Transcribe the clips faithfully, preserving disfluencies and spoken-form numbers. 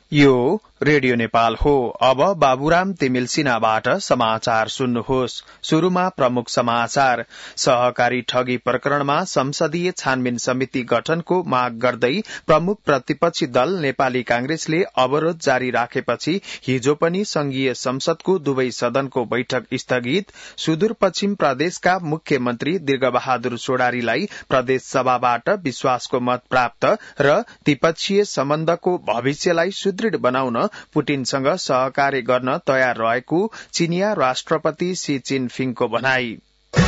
यो रेडियो नेपाल हो। अब बाबुराम तिमिल सिन्हाबाट समाचार सुन्नुहोस्। शुरूमा प्रमुख समाचार। सहकारी ठगी प्रकरणमा संसदीय छानबिन समिति गठनको माग गर्दै प्रमुख प्रतिपक्षी दल नेपाली कांग्रेसले अवरोध जारी राखेपछि हिजो पनि संघीय संसदको दुवै सदनको बैठक स्थगित। सुदूरपश्चिम प्रदेशका मुख्यमन्त्री दीर्घबहादुर सोडारीलाई प्रदेश सभाबाट विश्वासको मत प्राप्त र द्विपक्षीय सम्बन्धको भविष्यलाई सुदृढ़ बनाउन पुटिनसँग सहकार्य गर्न तयार रहेको चीनिया राष्ट्रपति शी जिनपिङको भनाई।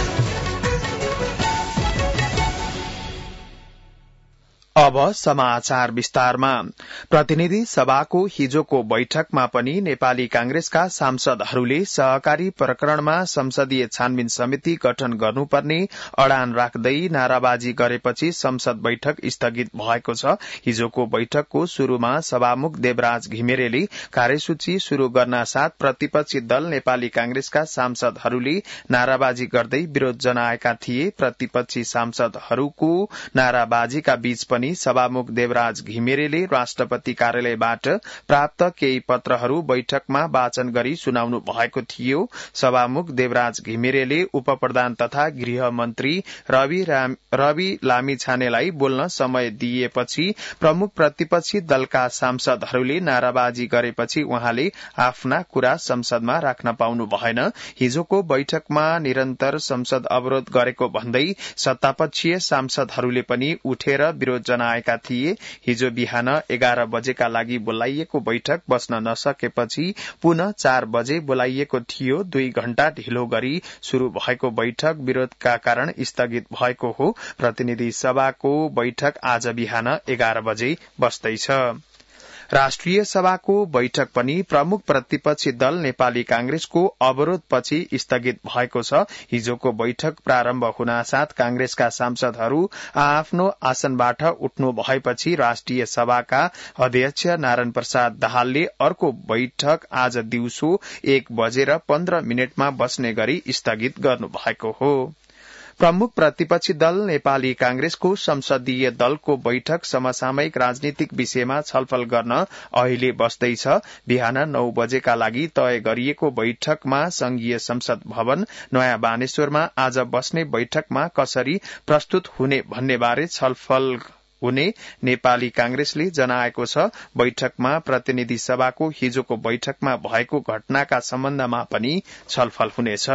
अब समाचार विस्तारमा। प्रतिनिधि सभाको हिजोको बैठकमा पनि नेपाली कांग्रेसका सांसदहरूले सहकारी प्रकरणमा संसदीय छानबिन समिति गठन गर्नुपर्ने अडान राख्दै नाराबाजी गरेपछि संसद बैठक स्थगित भएको छ। हिजोको बैठकको शुरूमा सभामुख देवराज घिमिरेले कार्यसूची शुरू गर्न साथ प्रतिपक्षी दल नेपाली कांग्रेसका सांसदहरूले नाराबाजी गर्दै विरोध जनाएका थिए। प्रतिपक्षी सांसदहरूको नाराबाजीका बीच पनि सभामुख देवराज घिमिरेले राष्ट्रपति कार्यालयबाट प्राप्त केही पत्रहरू बैठकमा वाचन गरी सुनाउनु भएको थियो। सभामुख देवराज घिमिरेले उपप्रधान तथा गृह मन्त्री रवि, रवि लामिछानेलाई बोल्न समय दिएपछि प्रमुख प्रतिपक्षी दलका सांसदहरूले नाराबाजी गरेपछि उहाँले आफ्ना कुरा संसदमा राख्न पाउनु भएन। हिजोको बैठकमा निरन्तर संसद अवरोध गरेको भन्दै सत्तापक्षीय सांसदहरूले पनि उठेर विरोध जनाएका थिए। हिजो बिहान एघार बजेका लागि बोलाइएको बैठक बस्न नसकेपछि पुनः चार बजे बोलाइएको थियो। दुई घण्टा ढिलो गरी शुरू भएको बैठक विरोधका कारण स्थगित भएको हो। प्रतिनिधि सभाको बैठक आज बिहान एघार बजे बस्दैछ। राष्ट्रिय सभाको बैठक पनि प्रमुख प्रतिपक्षी दल नेपाली कांग्रेसको अवरोधपछि स्थगित भएको छ। हिजोको बैठक प्रारम्भ हुनासाथ कांग्रेसका सांसदहरू आफ्नो आसनबाट उठ्नु भएपछि राष्ट्रिय सभाका अध्यक्ष नारायण प्रसाद दाहालले अर्को बैठक आज दिउँसो एक बजेर पन्ध्र मिनटमा बस्ने गरी स्थगित गर्नु भएको हो। प्रमुख प्रतिपक्षी दल नेपाली कांग्रेसको संसदीय दलको बैठक समसामयिक राजनीतिक विषयमा छलफल गर्न अहिले बस्दैछ। बिहान नौ बजेका लागि तय गरिएको बैठकमा संघीय संसद भवन नयाँ बानेश्वरमा आज बस्ने बैठकमा कसरी प्रस्तुत हुने भन्ने बारे छलफल हुने नेपाली कांग्रेसले जनाएको छ। बैठकमा प्रतिनिधि सभाको हिजोको बैठकमा भएको घटनाका सम्बन्धमा पनि छलफल हुनेछ।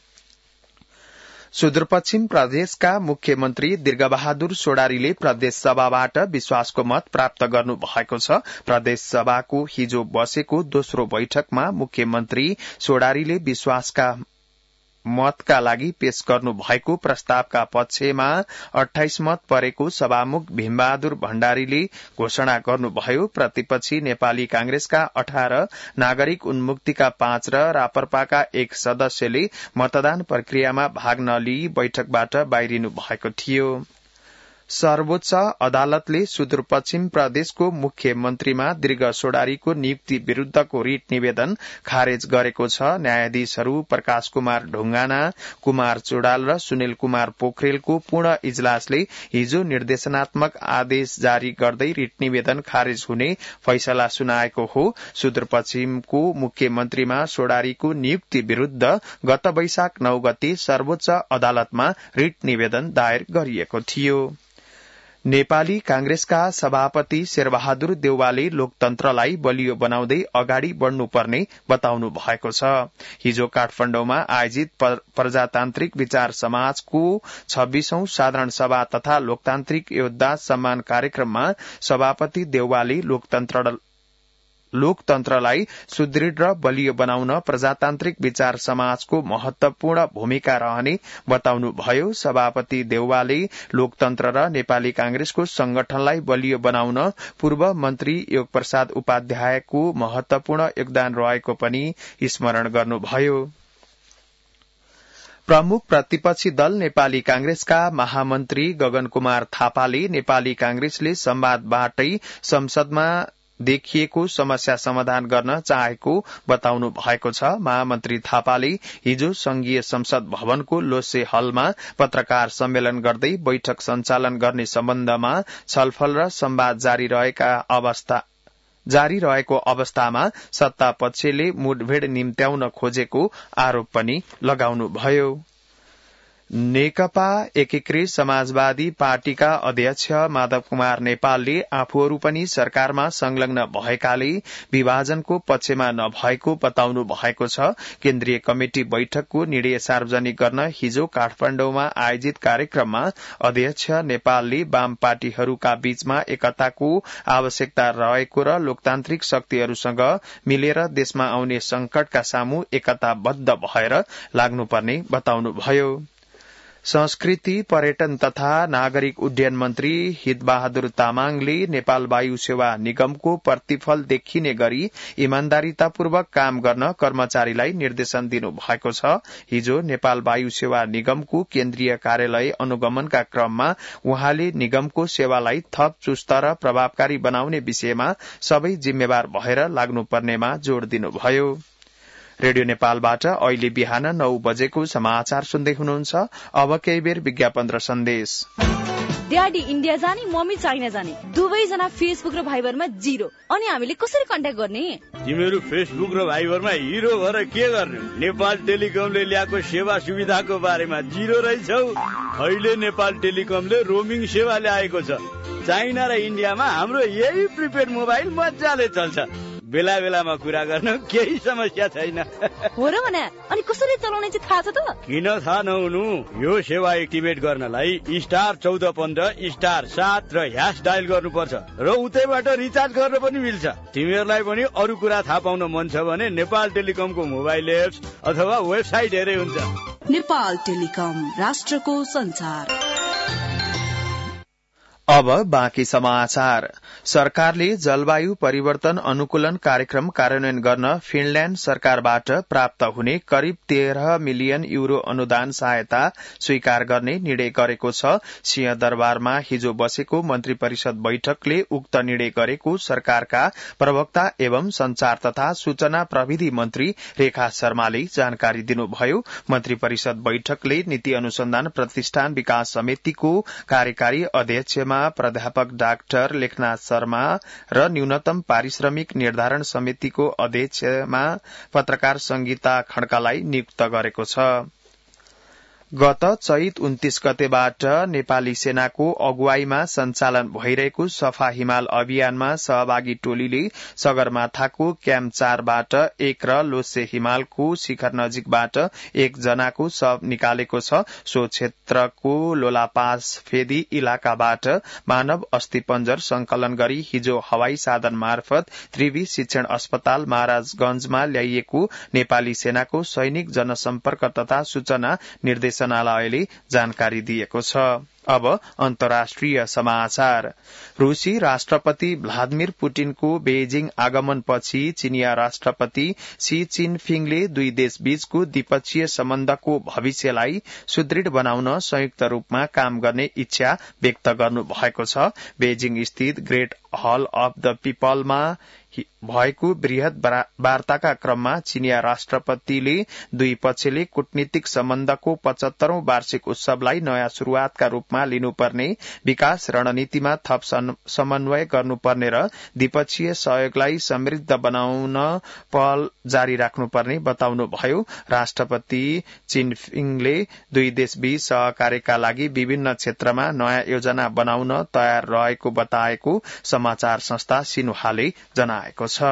सुदूरपश्चिम प्रदेशका मुख्यमन्त्री दीर्घबहादुर सोडारीले प्रदेश सभाबाट विश्वासको मत प्राप्त गर्नु भएको छ। प्रदेश सभाको हिजो बसेको दोस्रो बैठकमा मुख्यमन्त्री सोडारीले विश्वासका मतका लागि पेश गर्नु भएको प्रस्तावका पक्षमा अठाइस मत परेको सभामुख भीमबहादुर भण्डारीले घोषणा गर्नुभयो। प्रतिपक्षी नेपाली कांग्रेसका अठार, नागरिक उन्मुक्तिका पाँच र रापरपाका एक सदस्यले मतदान प्रक्रियामा भाग नलिई बैठकबाट बाहिरिनु भएको थियो। सर्वोच्च अदालतले सुदूरपश्चिम प्रदेशको मुख्यमन्त्रीमा दीर्घ सोडारीको नियुक्ति विरूद्धको रिट निवेदन खारेज गरेको छ। न्यायाधीशहरू प्रकाश कुमार ढुंगाना, कुमार चुडाल र सुनिल कुमार पोखरेलको पूर्ण इजलासले हिजो निर्देशनात्मक आदेश जारी गर्दै रिट निवेदन खारेज हुने फैसला सुनाएको हो। सुदूरपश्चिमको मुख्यमन्त्रीमा सोडारीको नियुक्ति विरूद्ध गत वैशाख नौ गते सर्वोच्च अदालतमा रिट निवेदन दायर गरिएको थियो। नेपाली कांग्रेसका सभापति शेरबहादुर देउवाले लोकतन्त्रलाई बलियो बनाउँदै अगाडि बढ़नुपर्ने बताउनु भएको छ। हिजो काठमाडौँमा आयोजित प्रजातान्त्रिक विचार समाजको छब्बीसौं साधारण सभा तथा लोकतान्त्रिक योद्धा सम्मान कार्यक्रममा सभापति देउवाले लोकतन्त्र लोकतन्त्रलाई सुदृढ़ र बलियो बनाउन प्रजातान्त्रिक विचार समाजको महत्वपूर्ण भूमिका रहने बताउनुभयो। सभापति देउवाले लोकतन्त्र र नेपाली कांग्रेसको संगठनलाई बलियो बनाउन पूर्व मन्त्री योग प्रसाद उपाध्यायको महत्वपूर्ण योगदान रहेको पनि स्मरण गर्नुभयो। प्रमुख प्रतिपक्षी दल नेपाली कांग्रेसका महामन्त्री गगन कुमार थापाले नेपाली कांग्रेसले संवादबाटै संसदमा देखिएको समस्या समाधान गर्न चाहेको बताउनु भएको छ। महामन्त्री थापाले हिजो संघीय संसद भवनको लोसे हलमा पत्रकार सम्मेलन गर्दै बैठक सञ्चालन गर्ने सम्बन्धमा छलफल र संवाद जारी रहेका अवस्था जारी रहेको अवस्थामा सत्ता पक्षले मुठभेड़ निम्त्याउन खोजेको आरोप पनि लगाउनुभयो। नेकपा एकीकृत समाजवादी पार्टीका अध्यक्ष माधव कुमार नेपालले आफूहरू पनि सरकारमा संलग्न भएकाले विभाजनको पक्षमा नभएको बताउनु भएको छ। केन्द्रीय कमिटि बैठकको निर्णय सार्वजनिक गर्न हिजो काठमाडौँमा आयोजित कार्यक्रममा अध्यक्ष नेपालले वाम पार्टीहरूका बीचमा एकताको आवश्यकता रहेको र लोकतान्त्रिक शक्तिहरूसँग मिलेर देशमा आउने संकटका सामु एकताबद्ध भएर लाग्नुपर्ने बताउनुभयो। संस्कृति पर्यटन तथा नागरिक उड्डयन मन्त्री हितबहादुर तामाङले नेपाल वायु सेवा निगमको प्रतिफल देखिने गरी इमान्दारितापूर्वक काम गर्न कर्मचारीलाई निर्देशन दिनु भएको छ। हिजो नेपाल वायु सेवा निगमको केन्द्रीय कार्यालय अनुगमनका क्रममा उहाँले निगमको सेवालाई थप चुस्त र प्रभावकारी बनाउने विषयमा सबै जिम्मेवार भएर लाग्नुपर्नेमा जोड़ दिनुभयो। रेडियो नेपालबाट अहिले बिहान नौ बजेको समाचार सुन्दै हुनुहुन्छ। अब केही बेर विज्ञापन र सन्देश। ड्याडी इन्डिया जाने, मम्मी चाइना जाने, दुवैजना फेसबुक र भाइबरमा जिरो। अनि हामीले कसरी कन्ट्याक्ट गर्ने? तिमीहरू फेसबुक र भाइबरमा हिरो भएर के गर्ने? नेपाल टेलिकमले ल्याएको सेवा सुविधाको बारेमा जिरो रहेछौ। अहिले नेपाल टेलिकमले रोमिङ सेवा ल्याएको छ। चाइना र इन्डियामा हाम्रो यही प्रिपेड मोबाइल मजाले चल्छ। बेला बेलामा कुरा गर्न केही समस्या छैन। हो र भने अनि कसरी चलाउने चाहिँ थाहा छ त? किन थाहा नहुनु? यो सेवा एक्टिभेट गर्नलाई स्टार चौध पन्ध्र स्टार सात र ह्यास डायल गर्नुपर्छ र उतैबाट रिचार्ज गर्न पनि मिल्छ। तिमीहरूलाई पनि अरू कुरा थाहा पाउन मन छ भने नेपाल टेलिकमको मोबाइल एप्स अथवा वेबसाइट हेरे हुन्छ। नेपाल टेलिकम, राष्ट्रको संचार। अब बाँकी समाचार। सरकारले जलवायु परिवर्तन अनुकूलन कार्यक्रम कार्यान्वयन गर्न फिनल्याण्ड सरकारबाट प्राप्त हुने करिब तेह्र मिलियन यूरो अनुदान सहायता स्वीकार गर्ने निर्णय गरेको छ। सिंहदरबारमा हिजो बसेको मन्त्री परिषद बैठकले उक्त निर्णय गरेको सरकारका प्रवक्ता एवं संचार तथा सूचना प्रविधि मन्त्री रेखा शर्माले जानकारी दिनुभयो। मन्त्री परिषद बैठकले नीति अनुसन्धान प्रतिष्ठान विकास समितिको कार्यकारी अध्यक्षमा प्राध्यापक डाक्टर लेखनाथ शर्मा र न्यूनतम पारिश्रमिक निर्धारण समितिको अध्यक्षमा पत्रकार संगीता खड्कालाई नियुक्त गरेको छ। गत चैत उन्तीस गतेबाट नेपाली सेनाको अगुवाईमा सञ्चालन भइरहेको सफा हिमाल अभियानमा सहभागी टोलीले सगरमाथाको क्याम्प चारबाट एक र लोसे हिमालको शिखर नजिकबाट एक जनाको शव निकालेको छ। सो क्षेत्रको लोलापास फेदी इलाकाबाट मानव अस्थि पञ्जर संकलन गरी हिजो हवाई साधन मार्फत त्रिवी शिक्षण अस्पताल महाराजगंजमा ल्याइएको नेपाली सेनाको सैनिक जनसम्पर्क तथा सूचना निर्देशनालयले जानकारी दिएको छ। अब अन्तर्राष्ट्रिय समाचार। रूसी राष्ट्रपति भ्लादिमिर पुटिनको बेजिङ आगमनपछि चीनिया राष्ट्रपति सी जिनपिङले दुई देश बीचको द्विपक्षीय सम्बन्धको भविष्यलाई सुदृढ़ बनाउन संयुक्त रूपमा काम गर्ने इच्छा व्यक्त गर्नु भएको छ। बेजिङ स्थित ग्रेट हल अफ द पीपलमा भएको वृहत वार्ताका क्रममा चीनिया राष्ट्रपतिले दुई पक्षले कूटनीतिक सम्बन्धको पचहत्तरौं वार्षिक उत्सवलाई नयाँ शुरूआतका रूपमा लिनुपर्ने, विकास रणनीतिमा थप समन्वय गर्नुपर्ने र द्विपक्षीय सहयोगलाई समृद्ध बनाउन पहल जारी राख्नुपर्ने बताउनुभयो। राष्ट्रपति जिनपिङले दुई देशबीच सहकार्यका लागि विभिन्न क्षेत्रमा नयाँ योजना बनाउन तयार रहेको बताएको समाचार संस्था सिन्हुवाले जनाएको छ।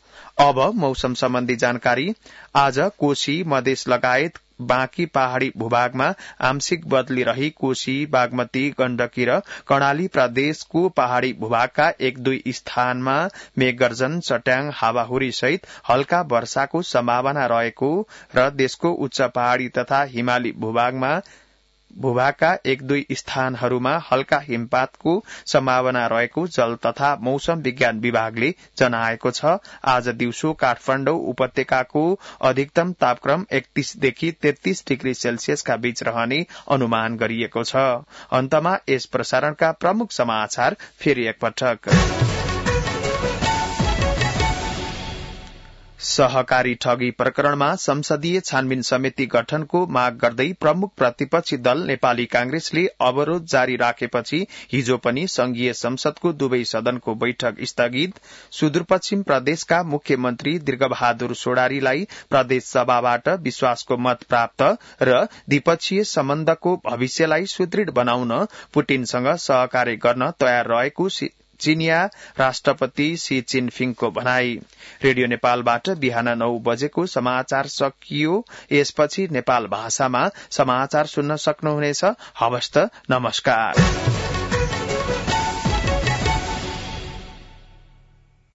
अब मौसम सम्बन्धी जानकारी। आज कोशी, मधेस लगायत बाँकी पहाड़ी भूभागमा आंशिक बदली रही कोशी, बागमती, गण्डकी र कर्णाली प्रदेशको पहाड़ी भूभागका एक दुई स्थानमा मेघगर्जन, चट्याङ, हावाहुरी सहित हल्का वर्षाको सम्भावना रहेको र देशको उच्च पहाड़ी तथा हिमाली भूभागमा भूभागका एक दुई स्थानहरूमा हल्का हिमपातको सम्भावना रहेको जल तथा मौसम विज्ञान विभागले जनाएको छ। आज दिउँसो काठमाडौँ उपत्यकाको अधिकतम तापक्रम एकतीसदेखि तेत्तीस डिग्री सेल्सियसका बीच रहने अनुमान गरिएको छ। अन्तमा यस प्रसारणका प्रमुख समाचार फेरि एकपटक। सहकारी ठगी प्रकरणमा संसदीय छानबिन समिति गठनको माग गर्दै प्रमुख प्रतिपक्षी दल नेपाली कांग्रेसले अवरोध जारी राखेपछि हिजो पनि संघीय संसदको दुवै सदनको बैठक स्थगित। सुदूरपश्चिम प्रदेशका मुख्यमन्त्री दीर्घबहादुर सोडारीलाई प्रदेश सभाबाट विश्वासको मत प्राप्त र द्विपक्षीय सम्बन्धको भविष्यलाई सुदृढ़ बनाउन पुटिनसँग सहकार्य गर्न तयार रहेको चीनिया राष्ट्रपति शी चिनफिङको भनाई। रेडियो नेपालबाट बिहान नौ बजेको समाचार सकियो। यसपछि नेपाल भाषामा समाचार सुन्न सक्नुहुनेछ। हवस् त, नमस्कार।